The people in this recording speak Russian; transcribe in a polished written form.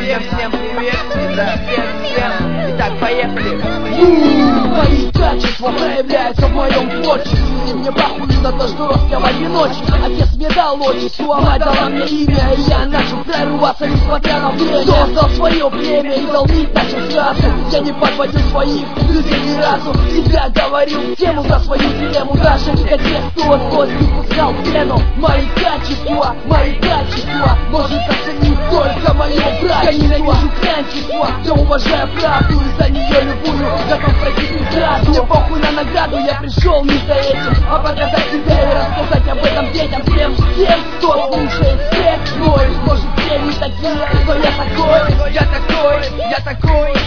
Всем привет, да, всем. Итак, поехали. Мои качества проявляются в моем творчестве. И мне похуй на то, что рос я в одиночестве. Отец мне дал отчество, а мать дала мне имя. И я начал прорываться, несмотря на время. Создал свое племя и долбить начал сразу. Я не подводил своих людей ни разу. Всегда говорил тему за свою дилемму. Даже для тех, кто от год не пускал пену. Мои качества может оценить только мое братство. Я ненавижу клянчество, я уважаю правду. И за нее любую готов пройти преграду. Мне похуй на награду, я пришел не за этим, а показать себя и рассказать об этом детям. Всем, кто слушает трек мой. Может все не такие, но я такой. Я такой,